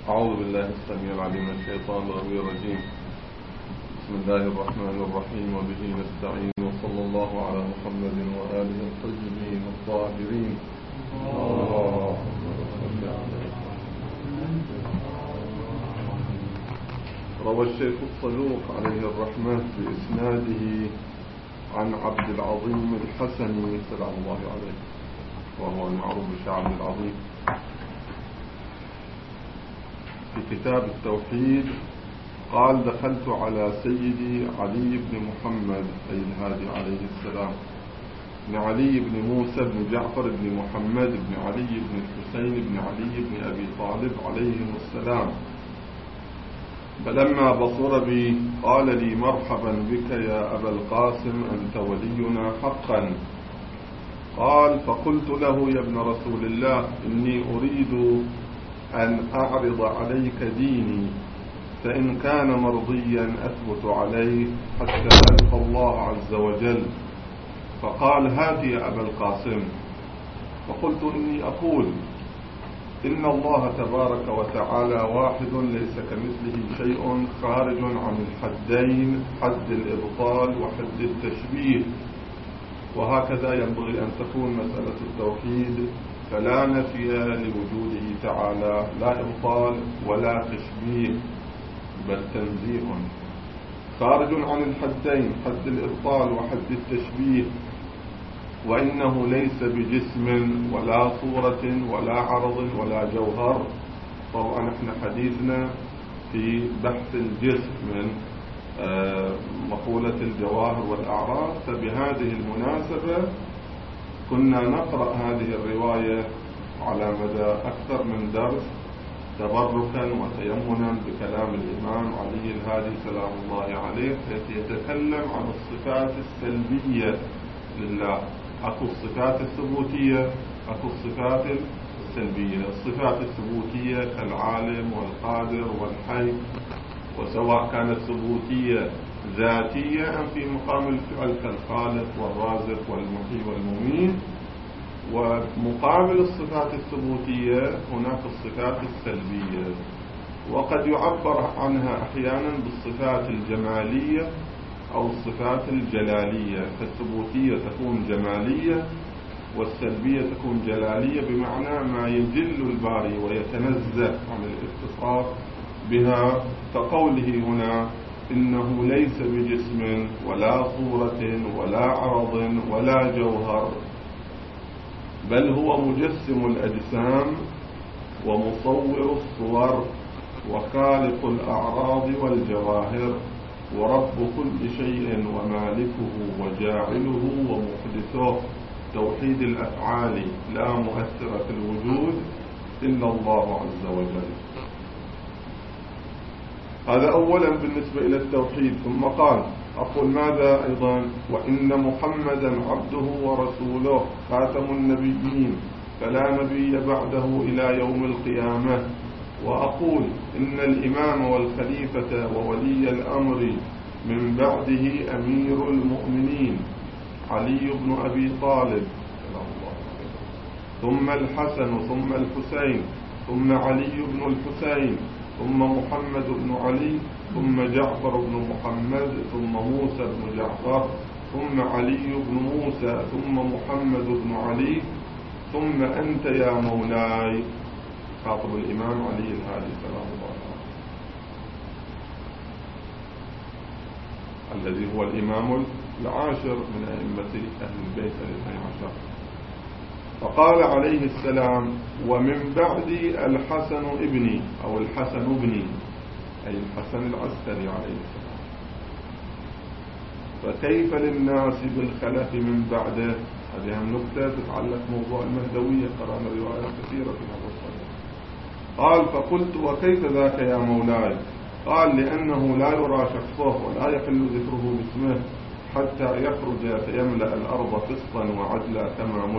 أعوذ بالله السميع العليم من الشيطان الرجيم. بسم الله الرحمن الرحيم، وبه نستعين، وصلى الله على محمد وآله الطيبين الطاهرين. اللهم صل على روى الشيخ الصدوق عليه الرحمة بإسناده عن عبد العظيم الحسني سلام الله عليه، وهو المعروف بشعب العظيم، في كتاب التوحيد قال: دخلت على سيدي علي بن محمد أي الهادي عليه السلام بن علي بن موسى بن جعفر بن محمد بن علي بن الحسين بن علي بن أبي طالب عليهم السلام، فلما بصر بي قال لي: مرحبا بك يا أبا القاسم، أنت ولينا حقا. قال: فقلت له: يا ابن رسول الله، إني أريد أن أعرض عليك ديني، فإن كان مرضيا أثبت عليه حتى ألقى الله عز وجل. فقال: هات يا أبا القاسم. فقلت: إني أقول إن الله تبارك وتعالى واحد ليس كمثله شيء، خارج عن الحدين، حد الإبطال وحد التشبيه، وهكذا ينبغي أن تكون مسألة التوحيد، فلا نفي لوجوده تعالى، لا إبطال ولا تشبيه، بل تنزيه. خارج عن الحدين، حد الإبطال وحد التشبيه، وإنه ليس بجسم ولا صورة ولا عرض ولا جوهر. طبعا احنا حديثنا في بحث الجسم من مقولة الجواهر والأعراض، فبهذه المناسبة كنا نقرأ هذه الرواية على مدى أكثر من درس، تبركا وتيمنا بكلام الإمام علي الهادي سلام الله عليه، التي يتكلم عن الصفات السلبية لله. أكو الصفات الثبوتية، أكو الصفات السلبية. الصفات الثبوتية كالعالم والقادر والحي، وسواء كانت ثبوتية ذاتية أم في مقام الفعل كالخالق والرازق والمحيي والمميت. ومقابل الصفات الثبوتية هناك الصفات السلبية، وقد يعبر عنها أحيانا بالصفات الجمالية أو الصفات الجلالية. فالثبوتية تكون جمالية والسلبية تكون جلالية، بمعنى ما يجل الباري ويتنزه عن الاتصاف بها، كقوله هنا: إنه ليس بجسم ولا صورة ولا عرض ولا جوهر، بل هو مجسم الأجسام ومصور الصور وخالق الأعراض والجواهر، ورب كل شيء ومالكه وجاعله ومحدثه. توحيد الأفعال، لا مؤثر في الوجود إلا الله عز وجل. هذا أولا بالنسبة إلى التوحيد. ثم قال: أقول ماذا أيضا؟ وإن محمدا عبده ورسوله خاتم النبيين، فلا نبي بعده إلى يوم القيامة. وأقول إن الإمام والخليفة وولي الأمر من بعده أمير المؤمنين علي بن أبي طالب، ثم الحسن، ثم الحسين، ثم علي بن الحسين، ثم محمد بن علي، ثم جعفر بن محمد، ثم موسى بن جعفر، ثم علي بن موسى، ثم محمد بن علي، ثم أنت يا مولاي. خاطب الإمام علي الهادي سلام الله عليه، الذي هو الإمام العاشر من أئمة أهل البيت الاثني عشر. فقال عليه السلام: ومن بعدي الحسن ابني، أو الحسن ابني، أي الحسن العسكري عليه السلام. فكيف للناس بالخلف من بعده؟ هذه نكتة تتعلق موضوع المهدوية، قرأنا روايات كثيرة في هذا الصدد. قال: فقلت: وكيف ذاك يا مولاي؟ قال: لأنه لا يرى شخصه ولا يحل ذكره باسمه حتى يخرج فيملأ الأرض قسطا وعدلا،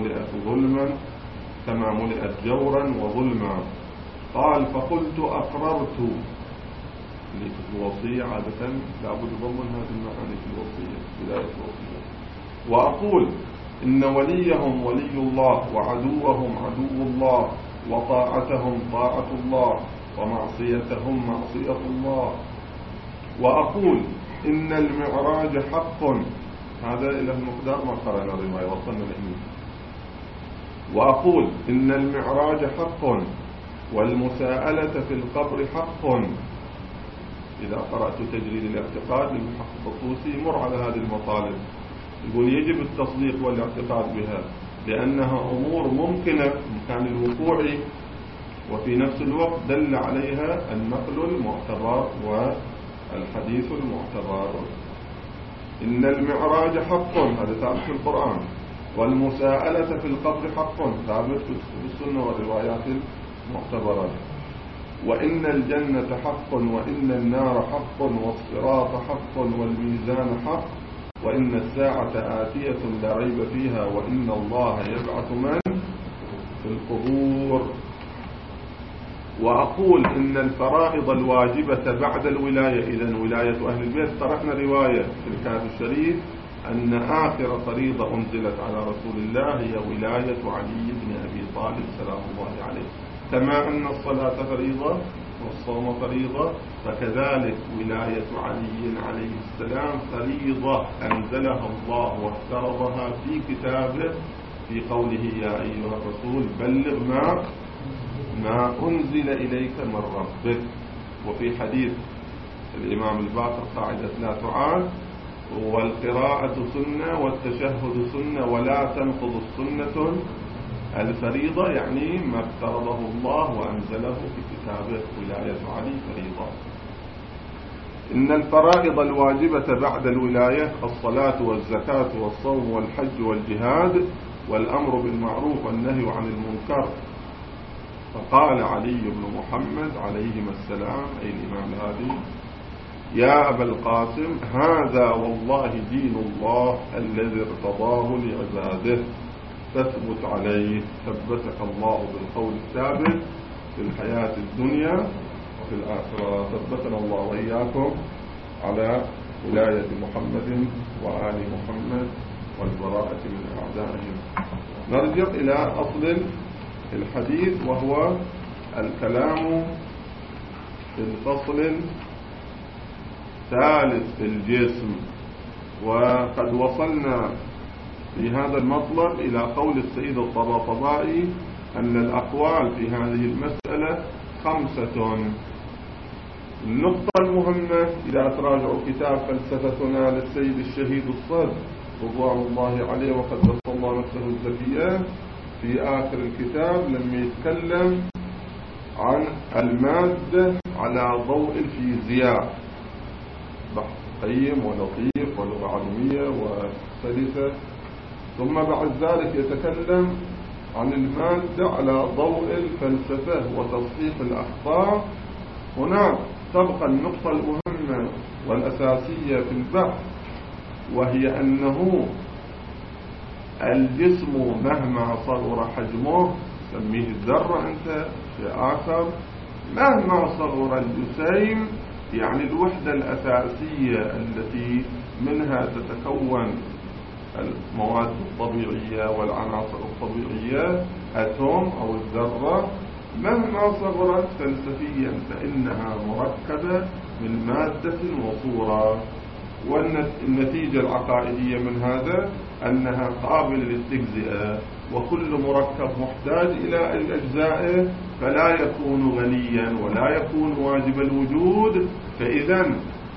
كما ملئت جورا وظلما. قال: فقلت: أقررت. الوصية عادة لابد ضمن هذه المعاني في الوصية، بداية الوصية. وأقول إن وليهم ولي الله، وعدوهم عدو الله، وطاعتهم طاعة الله، ومعصيتهم معصية الله. وأقول إن المعراج حق، هذا إلى المقدار ما قرأنا الرواية وصلنا لإنه. وأقول إن المعراج حق والمساءلة في القبر حق. إذا قرأت تجريد الاعتقاد للمحقق الطوسي مر على هذه المطالب، يقول يجب التصديق والاعتقاد بها لأنها أمور ممكنة بإمكان الوقوع، وفي نفس الوقت دل عليها النقل المعتبر والحديث المعتبر. إن المعراج حق، هذا ثابت في القرآن، والمساءلة في القبر حق، ثابت في السنة والروايات المعتبرة. وإن الجنة حق، وإن النار حق، والصراط حق، والميزان حق، وإن الساعة آتية لا ريب فيها، وإن الله يبعث من في القبور. وأقول إن الفرائض الواجبة بعد الولاية، إذن ولاية أهل البيت، طرحنا رواية في الكتاب الشريف أن آخر فريضة أنزلت على رسول الله هي ولاية علي بن أبي طالب سلام الله عليه. كما أن الصلاة فريضة والصوم فريضة، فكذلك ولاية علي عليه السلام فريضة أنزلها الله وافترضها في كتابه في قوله يا أيها الرسول بلغ ما أنزل إليك من ربك. وفي حديث الإمام الباقر قاعدة لا تعاد، والقراءة سنة والتشهد سنة ولا تنقض السنة الفريضة، يعني ما افترضه الله وأنزله في كتابه ولاية علي فريضة. إن الفرائض الواجبة بعد الولاية الصلاة والزكاة والصوم والحج والجهاد والأمر بالمعروف والنهي عن المنكر. فقال علي بن محمد عليهما السلام أي الإمام الهادي يا أبا القاسم هذا والله دين الله الذي ارتضاه لعباده فاثبت عليه، ثبتك الله بالقول الثابت في الحياة الدنيا وفي الآخرة. ثبتنا الله وإياكم على ولاية محمد وآل محمد والبراءة من أعدائهم. نرجع إلى أصل الحديث وهو الكلام في الفصل ثالث الجسم. وقد وصلنا في هذا المطلب إلى قول السيد الطباطبائي أن الأقوال في هذه المسألة 5. النقطة المهمة إذا تراجعوا كتاب فلسفتنا للسيد الشهيد الصدر رضوان الله عليه وقدس الله نفسه الزكية، في آخر الكتاب لما يتكلم عن المادة على ضوء الفيزياء، بحث قيم ولطيف ولغة عربية وسلسة. ثم بعد ذلك يتكلم عن المادة على ضوء الفلسفة وتصحيح الأخطاء. هنا تبقى النقطة المهمة والأساسية في البحث، وهي أنه الجسم مهما صغر حجمه، سميه الذرة أنت شيء آخر، مهما صغر الجسيم يعني الوحدة الأساسية التي منها تتكون المواد الطبيعية والعناصر الطبيعية أتوم أو الذرة، مهما صغرت فلسفيا فإنها مركبة من مادة وصورة. والنتيجة العقائدية من هذا أنها قابلة للتجزئة، وكل مركب محتاج إلى أجزائه فلا يكون غنيا ولا يكون واجب الوجود. فإذا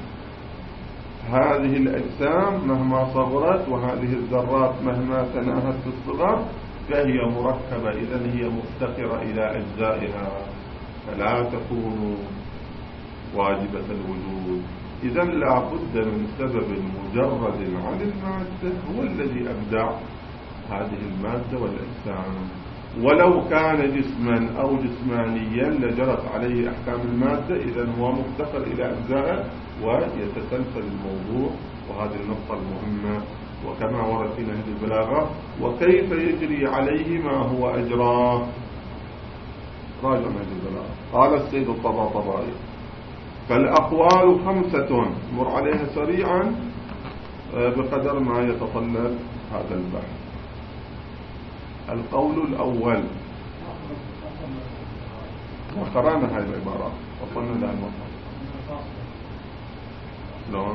هذه الأجسام مهما صغرت وهذه الذرات مهما تناهت في الصغر فهي مركبة، إذن هي مفتقرة إلى أجزائها فلا تكون واجبة الوجود. إذن لا بد من سبب مجرد عن المادة هو الذي أبدع هذه المادة والأجسام. ولو كان جسما أو جسمانيا لجرت عليه أحكام المادة، إذن هو مفتقر إلى أجزائه ويتسلسل الموضوع. وهذه النقطة المهمة، وكما ورد في نهج البلاغة وكيف يجري عليه ما هو أجراه. راجع نهج البلاغة. قال السيد الطباطبائي فالأقوال 5 مر عليها سريعا بقدر ما يتطلب هذا البحث. القول الأول وقرأنا هاي العبارات وصلنا لها المطلب. شلون؟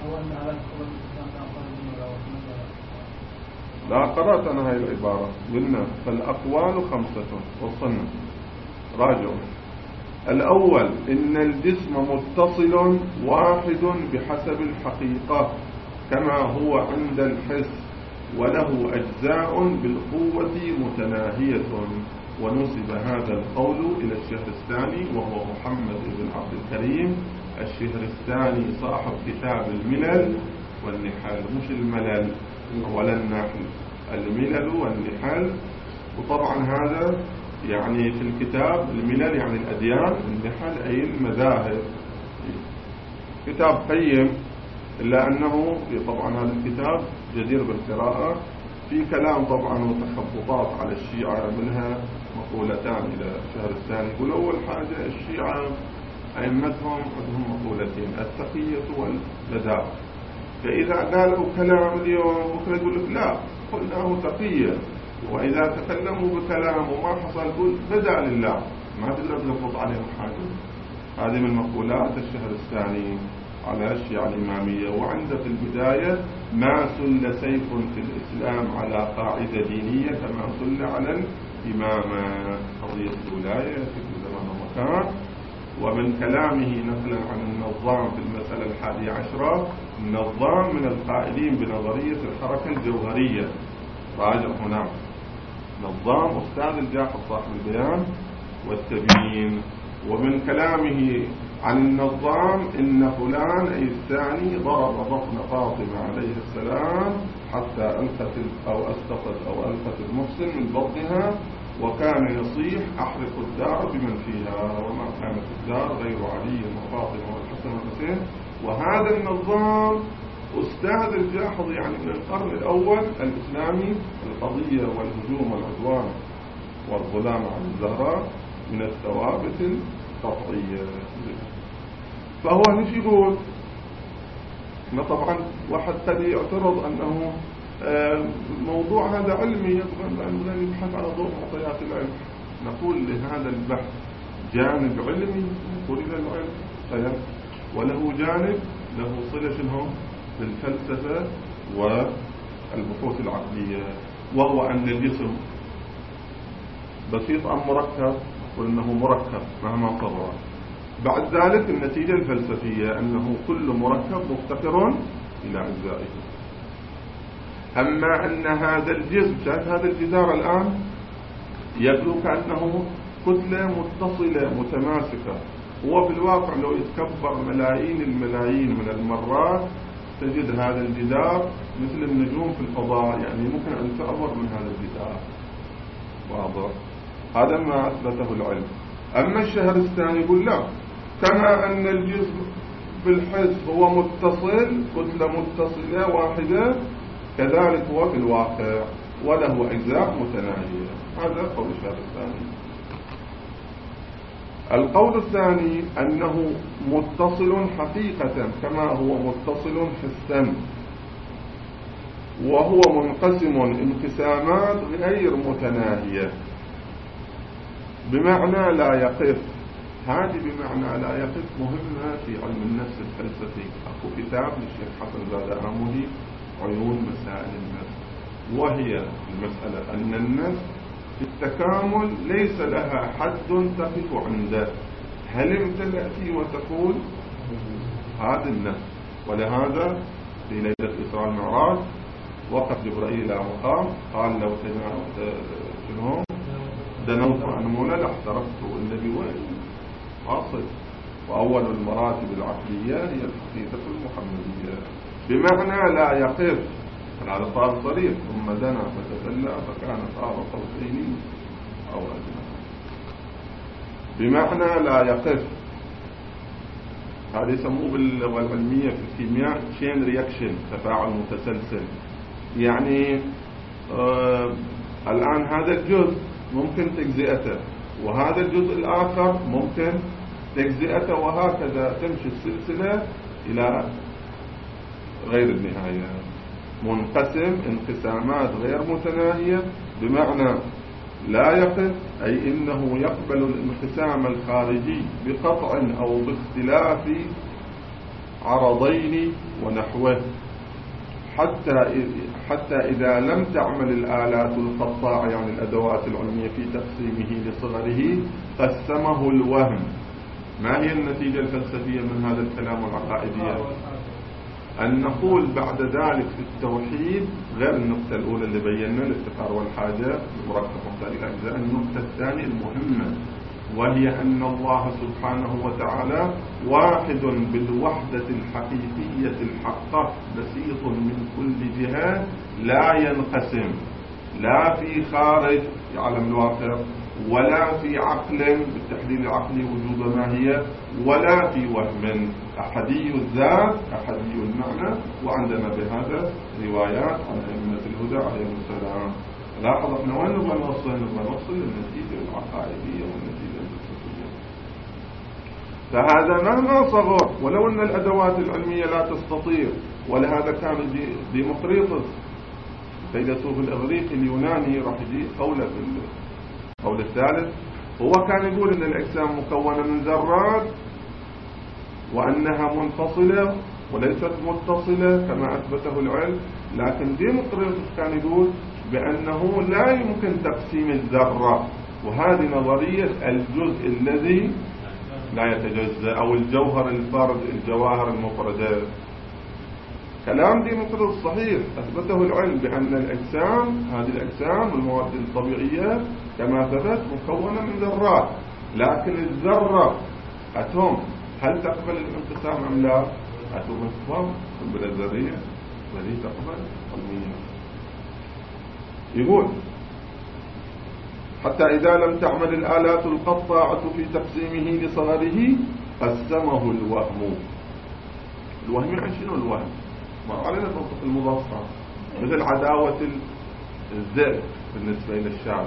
لا قرأت أنا هاي العبارة قلنا فالأقوال 5 وصلنا. راجعوا. الأول إن الجسم متصل واحد بحسب الحقيقة كما هو عند الحس وله أجزاء بالقوة متناهية. ونسب هذا القول إلى الشهرستاني وهو محمد بن عبد الكريم الشهرستاني صاحب كتاب الملل والنحل، مش الملل ولا النحل، الملل والنحل. وطبعا هذا يعني في الكتاب الملل يعني الأديان، النحل أي المذاهب. كتاب قيم، إلا أنه طبعا هذا الكتاب جدير بالقراءة، في كلام طبعا وتخبطات على الشيعة، منها مقولتان إلى الشهرستاني. يقول أول حاجة الشيعة أئمتهم عندهم مقولتين، التقية والبداء. فإذا قالوا كلام اليوم بكرة يقول لك لا قلناه تقية، وإذا تكلموا بكلام وما حصل يقول بدأ لله، ما تقدر تلفظ عليهم حاجة. هذه من مقولات الشهرستاني على الشيعة الإمامية. وعند في البداية ما سل سيف في الإسلام على قاعدة دينية كما سل على الإمامة، قضية الولاية في زمان ومكان. ومن كلامه نقلا عن النظام في المسألة 11، النظام من القائلين بنظرية الحركة الجوهرية. راجع هنا نظام أستاذ الجاحظ صاحب البيان والتبيين. ومن كلامه عن النظام إن فلان أي الثاني ضرب بطن فاطمة عليه السلام حتى ألقت أو أسقطت أو ألقت المحسن من بطنها، وكان يصيح أحرق الدار بمن فيها، وما كانت الدار غير علي وفاطمة والحسن والحسين. وهذا النظام أستاذ الجاحظ يعني من القرن الأول الإسلامي، القضية والهجوم والعدوان والظلام على الزهراء من الثوابت القطعية. فهو نش يقول طبعا واحد قد يعترض أنه موضوع هذا علمي، يبغى أن يبحث على ضوء معطيات العلم. نقول لهذا البحث جانب علمي نقول إلى العلم طيب، وله جانب له صلة شنو بالفلسفة والبحوث العقلية، وهو أن الجسم بسيط أم مركب، وأنه مركب مهما طبع. بعد ذلك النتيجة الفلسفية أنه كل مركب مفتقر إلى أجزائه. أما أن هذا الجسم، شايف هذا الجدار الآن يبدو كأنه كتلة متصلة متماسكة، هو في الواقع لو يتكبر ملايين الملايين من المرات تجد هذا الجدار مثل النجوم في الفضاء، يعني ممكن أن تعبر من هذا الجدار. واضح؟ هذا ما أثبته العلم. أما الشهرستاني يقول لا، كما أن الجسم بالحس هو متصل، كتلة متصلة واحدة، كذلك هو في الواقع وله أجزاء متناهية. هذا قول الشهرستاني. القول الثاني أنه متصل حقيقة كما هو متصل حسا، وهو منقسم انقسامات غير متناهية بمعنى لا يقف. هذه بمعنى لا يقف مهمة في علم النفس الفلسفي. أكو كتاب للشيخ حسن زاد عمودي عيون مسائل النفس، وهي المسألة أن النفس في التكامل ليس لها حد تقف عنده. هل امتلأتي وتقول هذا النفس؟ ولهذا في ليلة الإسراء والمعراج وقف جبرائيل إلى مقام قال لو دنوت عن مولى لاحترقت، والنبي وين حاصل. وأول المراتب العقلية هي الحقيقة المحمدية بمعنى لا يقف. هذا صار صريح. ثم دنا فتدلى فكان قاب قوسين أو أدنى، بمعنى لا يقف. هذا يسموه باللغة العلمية في الكيمياء chain reaction، تفاعل متسلسل. يعني الآن هذا الجزء ممكن تجزئته، وهذا الجزء الآخر ممكن تجزئته، وهكذا تمشي السلسلة إلى غير النهاية. منقسم انقسامات غير متناهية بمعنى لا يقف أي إنه يقبل الانقسام الخارجي بقطع أو باختلاف عرضين ونحوه، حتى إذا لم تعمل الآلات القطاعة يعني الأدوات العلمية في تقسيمه لصغره قسمه الوهم. ما هي النتيجة الفلسفية من هذا الكلام العقائدية؟ أن نقول بعد ذلك في التوحيد غير النقطة الأولى اللي بينا الافتقار والحاجة مركب مختلف الأجزاء، النقطة الثانية المهمة وهي أن الله سبحانه وتعالى واحد بالوحدة الحقيقية الحقة، بسيط من كل جهة، لا ينقسم لا في خارج عالم الواقع ولا في عقل بالتحليل العقلي وجود ماهية ولا في وهم، أحدي الذات أحدي المعنى. وعندنا بهذا روايات عن أئمة الهدى عليهم السلام. لاحظ احنا وين نبغى نوصل للنتيجة العقائدية والنتيجة الفلسفية. فهذا مهما صغر ولو أن الأدوات العلمية لا تستطيع، ولهذا كان ديمقريطس فيلسوف الإغريقي اليوناني راح يجي قوله في القول الثالث، هو كان يقول أن الأجسام مكونة من ذرات وأنها منفصلة وليست متصلة كما أثبته العلم، لكن ديمقريطس كان يقول بأنه لا يمكن تقسيم الذرة، وهذه نظرية الجزء الذي لا يتجزأ أو الجوهر الفرد الجواهر المفردة. كلام ديمقريطس صحيح أثبته العلم بأن الأجسام هذه الأجسام والمواد الطبيعية كما ثبت مكونة من ذرات، لكن الذرة أتوم هل تقبل الانقسام أم لا؟ أتوم قنبلة ذرية الذي تقبل علميا. يقول حتى إذا لم تعمل الآلات القطاعة في تقسيمه لصغره قسمه الوهم. الوهم يعني شنو الوهم؟ مر علينا منطق المضافة مثل عداوة الذئب بالنسبة إلى الشعب،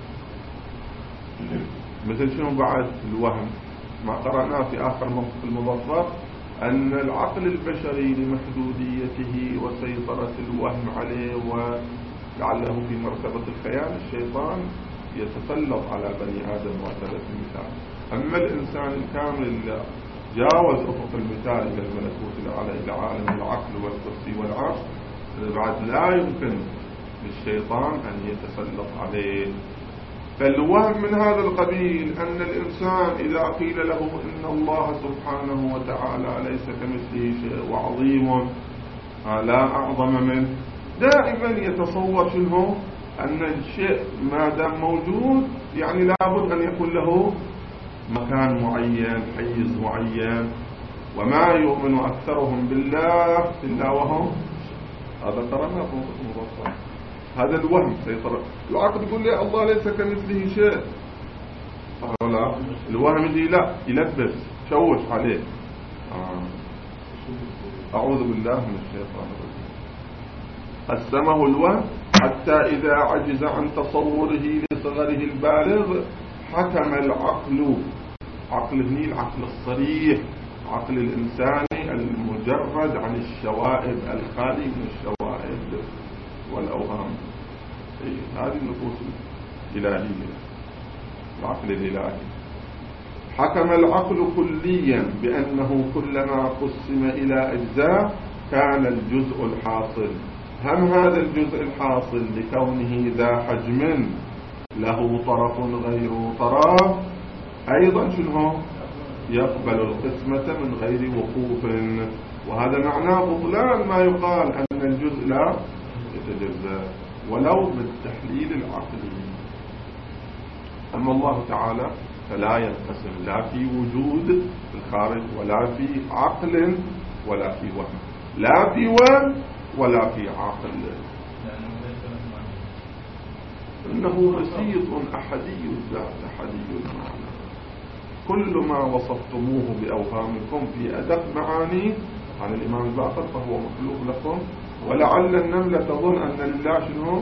مثل شنو بعد الوهم ما قرأناه في آخر منطق المضافة أن العقل البشري لمحدوديته وسيطرة الوهم عليه ولعله في مرتبة الخيال الشيطان يتسلط على بني آدم معتبة المثال. أما الإنسان الكامل جاوز أفق المثال إلى الملكوت الأعلى إلى عالم العقل والكرسي والعرش، بعد لا يمكن للشيطان أن يتسلط عليه. فالوهم من هذا القبيل أن الإنسان إذا قيل له إن الله سبحانه وتعالى ليس كمثله شيء وعظيم لا أعظم منه، دائما يتصور شنو أن الشيء ما دام موجود يعني لابد أن يكون له مكان معين حيز معين. وما يؤمن أكثرهم بالله إلا وهم، هذا قرأنا في المضافة. هذا الوهم سيطر. العقل يقول لي الله ليس كمثله شيء، لا الوهم يجي لا يلبس شوش عليه. أعوذ بالله من الشيطان الرجيم. قسمه الوهم حتى إذا عجز عن تصوره لصغره البالغ حكم العقل. عقل هني العقل الصريح، عقل الإنساني المجرد عن الشوائب، الخالي من الشوائب والأوهام. هذه النفوس الإلهية، العقل الإلهي. حكم العقل كليا بأنه كلما قسم إلى أجزاء كان الجزء الحاصل. هم هذا الجزء الحاصل لكونه ذا حجم له طرف غير طرف أيضا شنو يقبل القسمة من غير وقوف، وهذا معناه بطلان ما يقال أن الجزء لا يتجزأ ولو بالتحليل العقلي. أما الله تعالى فلا ينقسم لا في وجود الخارج ولا في عقل ولا في وهم، لا في وهم ولا في عقل، إنه بسيط أحدي الذات أحدي المعنى. كل ما وصفتموه بأوهامكم في أدق معاني عن الإمام الباقر فهو مخلوق لكم، ولعل النملة تظن أن لله شنو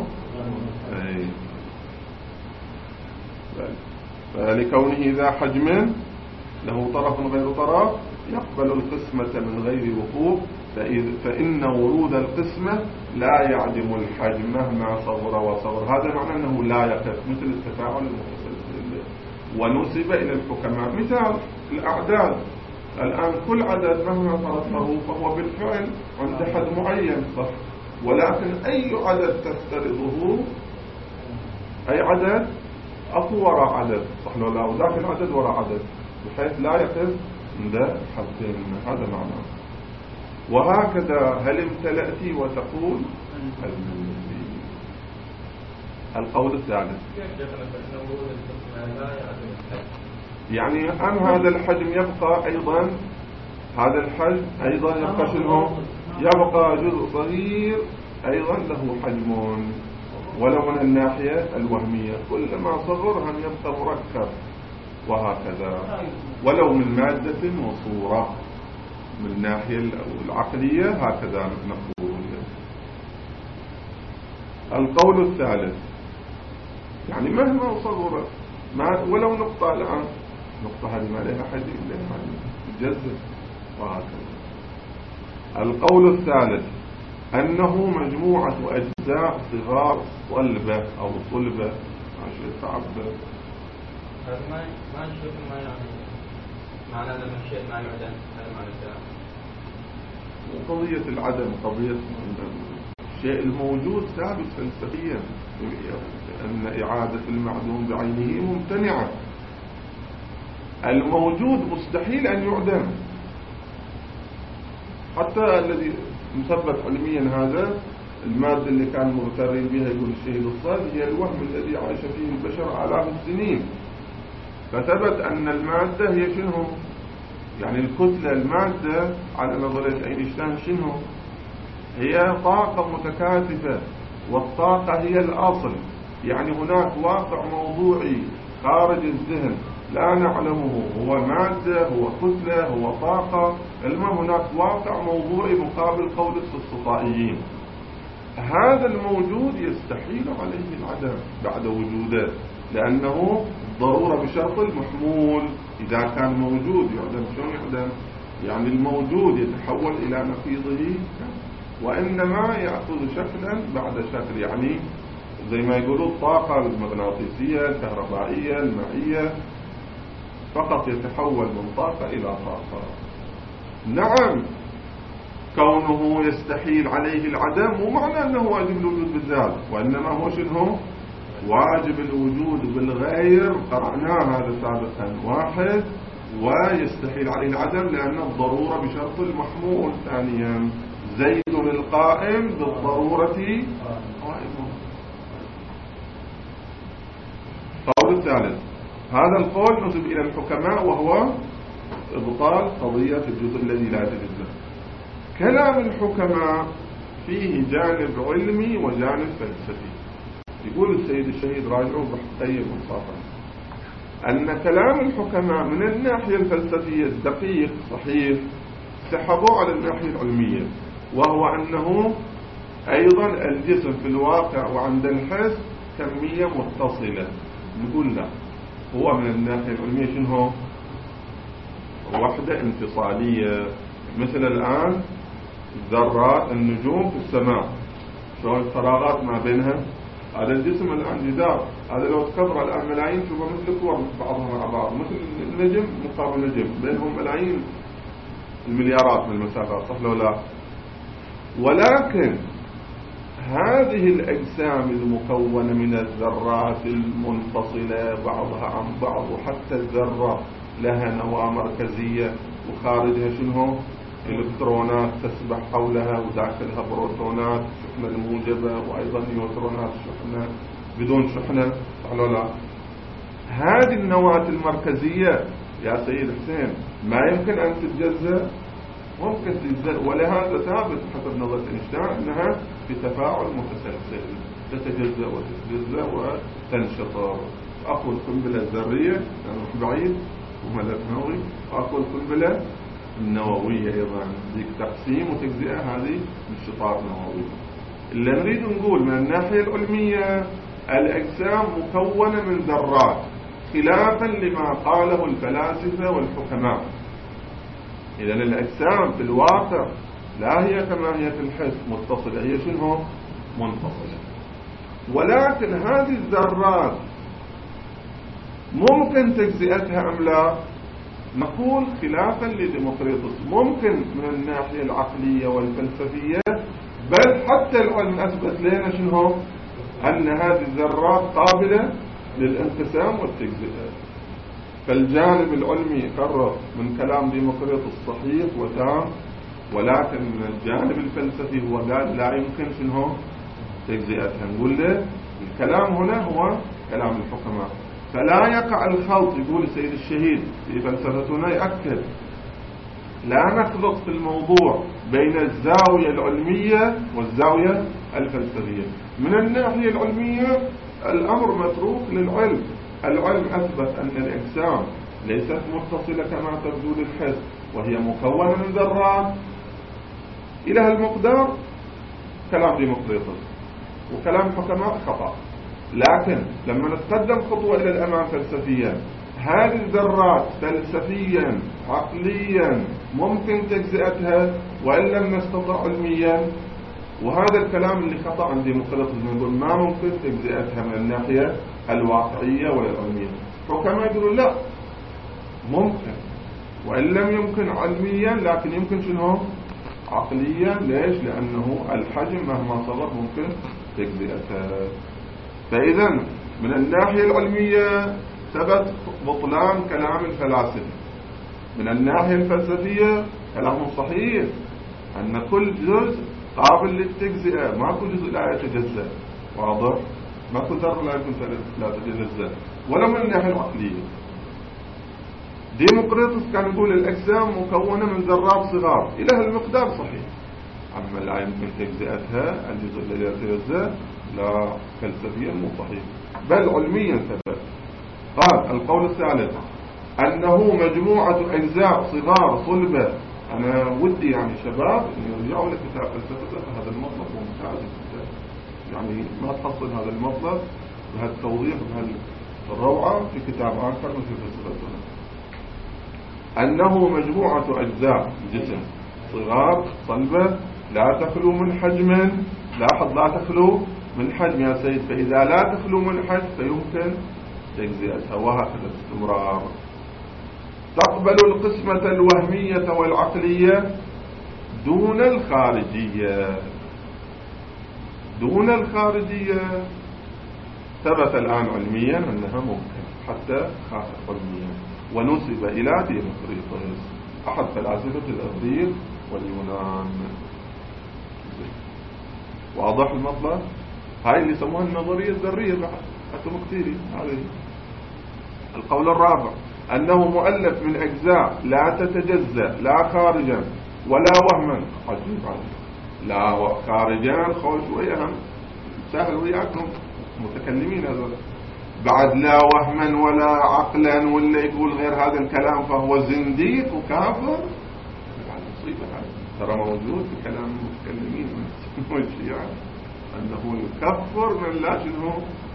فلكونه ذا حجم له طرف غير طرف يقبل القسمة من غير وقوف فإن ورود القسمة لا يعدم الحجم مهما صغر وصغر. هذا معنى أنه لا يقف، مثل التفاعل المتسلسل. ونسب إلى الحكماء مثال الأعداد. الآن كل عدد مهما فرضته فهو بالفعل عند حد معين، صح؟ ولكن أي عدد تفترضه، أي عدد أكو وراء عدد، صح ولا لا؟ وذاك العدد وراء عدد، بحيث لا يقف عند حدين. هذا معناه. وهكذا هل امتلأت وتقول القول الثالث، يعني أم هذا الحجم يبقى أيضا، هذا الحجم أيضا يبقى شنو؟ يبقى جزء صغير أيضا له حجم، ولو من الناحية الوهمية كلما صغر هم يبقى مركب، وهكذا ولو من مادة وصورة. من الناحية العقلية هكذا نقول. القول الثالث يعني مهما صغرت ولو نقطة الآن، نقطة هذه ما لها حد إلا تجزء، وهكذا. القول الثالث أنه مجموعة أجزاء صغار صلبة أو صلبة، عشان تعبر هذا ما نشوف ما يعني معنى لما الشيء ما يعدم، هذا معنى الكلام. قضية العدم قضية الشيء الموجود ثابت فلسفيا، أن إعادة المعدوم بعينه ممتنعة. الموجود مستحيل أن يعدم، حتى الذي مثبت علميا هذا المادة اللي كان مغترين بها يقول الشهيد الصاد هي الوهم الذي عاش فيه البشر آلاف السنين. فثبت أن المادة هي شنو؟ يعني الكتلة المادة على نظرية أينشتاين شنو؟ هي طاقة متكاثفة، والطاقة هي الأصل. يعني هناك واقع موضوعي خارج الذهن لا نعلمه، هو مادة، هو كتلة، هو طاقة. المهم هناك واقع موضوعي مقابل قول الاستطائيين. هذا الموجود يستحيل عليه العدم بعد وجوده، لأنه ضرورة بشرط المحمول. إذا كان موجود يعدم، شلون يعدم؟ يعني الموجود يتحول إلى نقيضه، وإنما يأخذ شكلا بعد شكل. يعني زي ما يقولوا الطاقة المغناطيسية الكهربائية المائية فقط يتحول من طاقة إلى طاقة. نعم، كونه يستحيل عليه العدم مو معنى أنه واجب الوجود بالذات، وإنما هو شنو؟ واجب الوجود بالغير. قرأناه هذا سابقا. واحد، ويستحيل عليه العدم لأن الضرورة بشرط المحمول. ثانيا، زيد القائم بالضرورة قائم. القول الثالث، هذا القول نسب إلى الحكماء وهو إبطال قضية الجزء الذي لا يتجزأ. كلام الحكماء فيه جانب علمي وجانب فلسفي. يقول السيد الشهيد راجعوا بحقية منصافا أن كلام الحكماء من الناحية الفلسفية الدقيق صحيح، سحبوا على الناحية العلمية، وهو أنه أيضا الجسم في الواقع وعند الحس كمية متصلة. نقول لا، هو من الناحية العلمية شنو؟ وحدة انفصالية. مثل الآن ذرات النجوم في السماء، شو الفراغات ما بينها؟ هذا الجسم الآن جدار، هذا لو تكبر الآن ملايين شوفوا مثل كور بعضهم مع بعض، مثل النجم مقابل نجم، بينهم ملايين المليارات من المسافات، صح لو لا؟ ولكن هذه الأجسام المكونة من الذرات المنفصلة بعضها عن بعض، وحتى الذرة لها نواة مركزية وخارجها شنو؟ إلكترونات تسبح حولها، وداخلها بروتونات شحنة الموجبة، وأيضا نيوترونات شحنة بدون شحنة، صح ولا لا؟ هذه النواة المركزية يا سيد حسين ما يمكن أن تتجزأ، ممكن تتجزأ، ولهذا ثابت حسب نظرية أينشتاين أنها بتفاعل متسلسل تتجزأ وتتجزأ وتنشطر. أخو القنبلة الذرية يعني بعيد وملف نووي، وأخو القنبلة النووية أيضا ذيك تقسيم وتجزئة، هذه انشطار نووي. اللي نريد نقول من الناحية العلمية الأجسام مكونة من ذرات، خلافا لما قاله الفلاسفة والحكماء. إذن الأجسام في الواقع لا هي كماهية الحس متصلة، هي شنو منفصلة. ولكن هذه الذرات ممكن تجزئتها أم لا؟ نقول خلافا لديمقريطس ممكن من الناحية العقلية والفلسفية، بل حتى العلم أثبت لنا شنو أن هذه الذرات قابلة للانقسام والتجزئة. فالجانب العلمي قرر من كلام ديمقريطس صحيح وتام، ولكن من الجانب الفلسفي هو قال لا يمكن شنو تجزئتها. نقول له الكلام هنا هو كلام الحكماء، فلا يقع الخلط. يقول السيد الشهيد في فلسفتنا يأكد لا نخلط في الموضوع بين الزاوية العلمية والزاوية الفلسفية. من الناحية العلمية الأمر متروك للعلم. العلم أثبت أن الأجسام ليست متصلة كما تبدو للحس، وهي مكونة من ذرات. إلى هالمقدار كلام ديمقريطس وكلام الحكماء خطأ. لكن لما نتقدم خطوة إلى الأمام فلسفيا، هذه الذرات فلسفيا عقليا ممكن تجزئتها وإن لم نستطع علميا. وهذا الكلام اللي خطأ عند ديمقريطس، نقول ما ممكن تجزئتها من الناحية الواقعية ولا العلمية. حكماء يقولون لا ممكن، وإن لم يمكن علميا لكن يمكن شنو عقليا. ليش؟ لأنه الحجم مهما صغر ممكن تجزئتها. فإذا من الناحية العلمية ثبت بطلان كلام الفلاسفة. من الناحية الفلسفية كلامهم صحيح أن كل جزء قابل للتجزئة، ما كل جزء لا يتجزأ. واضح؟ ما كل ذرة لا تتجزأ. ولا من الناحية العقلية. ديمقريطس كان يقول الأجسام مكونة من ذرات صغار، إلى هالمقدار صحيح. أما لا يمكن تجزئتها الجزء الذي يتجزأ لا فلسفيا مو صحيح، بل علميا ثبت. قال القول الثالث أنه مجموعة أجزاء صغار صلبة. أنا ودي يعني شباب أن يرجعوا لكتاب فلسفة هذا المطلب وممتاز الكتاب، يعني ما تحصل هذا المطلب بهذا التوضيح بهالروعة في كتاب آخر مثل فلسفتنا. أنه مجموعة أجزاء جسم صغار صلبة لا تخلو من حجم. لاحظ لا تخلو من حجم يا سيد، فإذا لا تخلو من حجم فيمكن تجزئتها، وهكذا استمرار. تقبل القسمة الوهمية والعقلية دون الخارجية. دون الخارجية ثبت الآن علميا أنها ممكن حتى علميا، ونسب إلى ديمقريطس أحد فلاسفة الإغريق واليونان. واضح المطلب؟ هاي اللي يسموها النظرية الذرية حتى مكتيري. هذه القول الرابع أنه مؤلف من أجزاء لا تتجزأ لا خارجا ولا وهما. عجيب عجيب. لا خارجا خوش ويهم سهل وياكم متكلمين هذول. بعد لا وهما ولا عقلا، ولا يقول غير هذا الكلام فهو زنديق وكافر. مصيبة هذا ترى موجود في كلام المتكلمين من الشيعة أنه يكفر من لا شنو.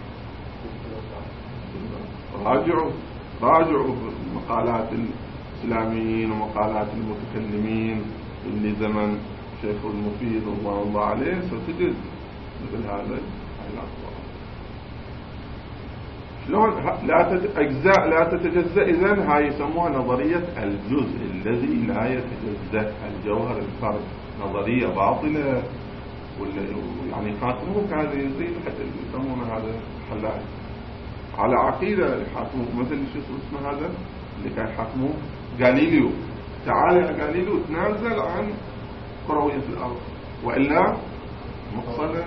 راجعوا مقالات الإسلاميين ومقالات المتكلمين اللي زمن شيخ المفيد رضوان الله عليه، ستجد مثل هذا الأخبار. شلون أجزاء لا تتجزأ؟ إذن هاي يسموها نظرية الجزء الذي لا يتجزأ، الجوهر الفرد. نظرية باطلة، ولا يعني خاتموك هذه زي حتى يسمونه هذا حلاج على عقيدة يحاكموك. مثل شو اسمه هذا اللي كان يحاكموه غاليليو. تعال يا غاليليو تنازل عن كروية الأرض وإلا مقصلة.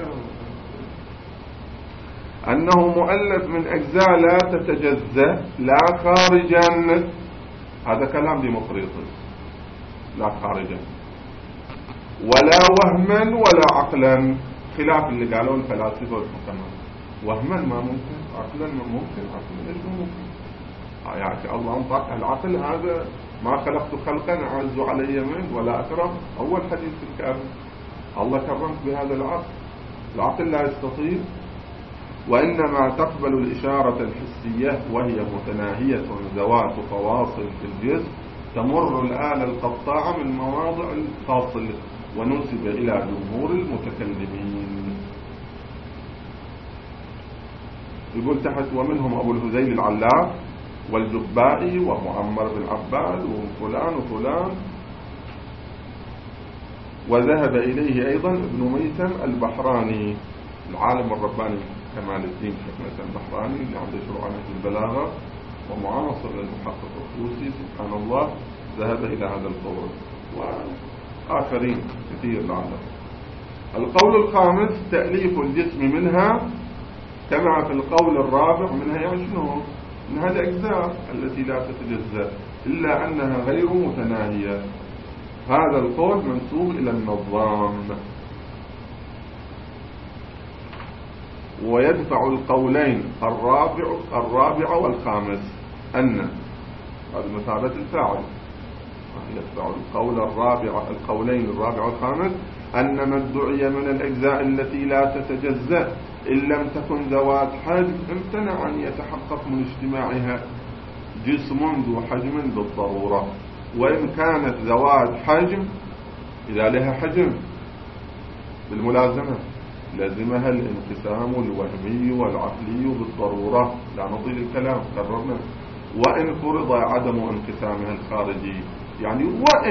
أنه مؤلف من أجزاء لا تتجزأ لا خارجا. هذا كلام ديمقريطس. لا خارجا ولا وهما ولا عقلا، خلاف اللي قالوا الفلاسفة والحكماء. وهما ما ممكن، عقلا ما ممكن. عقلا ليش ما ممكن؟ يعني الله انطق العقل هذا ما خلقت خلقا أعز علي منه ولا أكرم. أول حديث في الكافر الله كرمك بهذا العقل. العقل لا يستطيع، وإنما تقبل الإشارة الحسية وهي متناهية ذوات وفواصل في الجسم، تمر الآلة القطاعة من مواضع الفاصل ونسب إلى جمهور المتكلمين. يقول تحت: ومنهم أبو الهذيل العلاف والجبائي ومعمر بن عباد وفلان وفلان. وذهب إليه أيضا ابن ميثم البحراني العالم الرباني كمال الدين شيخ ميثم البحراني اللي عنده شروع نهج البلاغة ومعاصر للمحقق الطوسي سبحان الله، ذهب إلى هذا القول وآخرين كثير لعله. القول الخامس: تأليف الجسم منها كما في القول الرابع منها، يعني شنو؟ من هذه الأجزاء التي لا تتجزأ إلا أنها غير متناهية. هذا القول منسوب إلى النظام. ويدفع القولين الرابع والخامس أن هذا مثابة الفاعل، يدفع القولين الرابع والخامس أن ما ادعي من الأجزاء التي لا تتجزأ إن لم تكن ذوات حجم امتنع أن يتحقق من اجتماعها جسم ذو حجم بالضرورة. وإن كانت ذوات حجم إذا لها حجم بالملازمة لازمها الانقسام الوهمي والعقلي بالضرورة، لا نطيل الكلام قررنا. وإن فرض عدم انقسامها الخارجي، يعني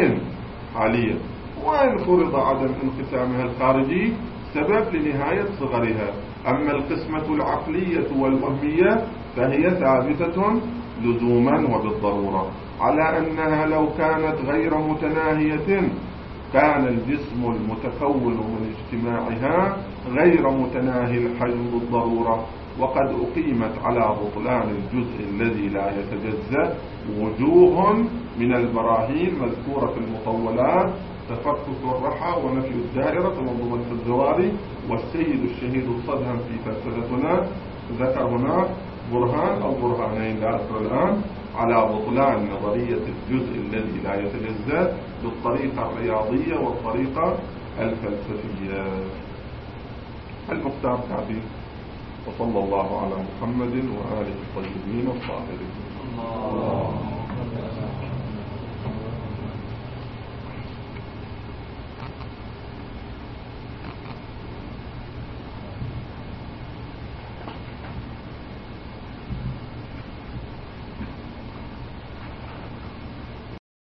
وإن فرض عدم انقسامها الخارجي سبب لنهاية صغرها. أما القسمة العقلية والوهمية فهي ثابتة لزوما وبالضرورة، على أنها لو كانت غير متناهية كان الجسم المتكون من اجتماعها غير متناهي الحجم بالضرورة. وقد أقيمت على بطلان الجزء الذي لا يتجزأ وجوه من البراهين مذكورة في المطولات: تفكك الرحى ونفي الدائرة ومنظومة الزواري. والسيد الشهيد الصدهم في فلسفتنا ذكر هناك برهان أو برهانين لا أذكر الآن على بطلان نظرية الجزء الذي لا يتجزأ بالطريقة الرياضية والطريقة الفلسفية. المختار تعبير. وصلى الله على محمد وآله الطيبين الطاهرين.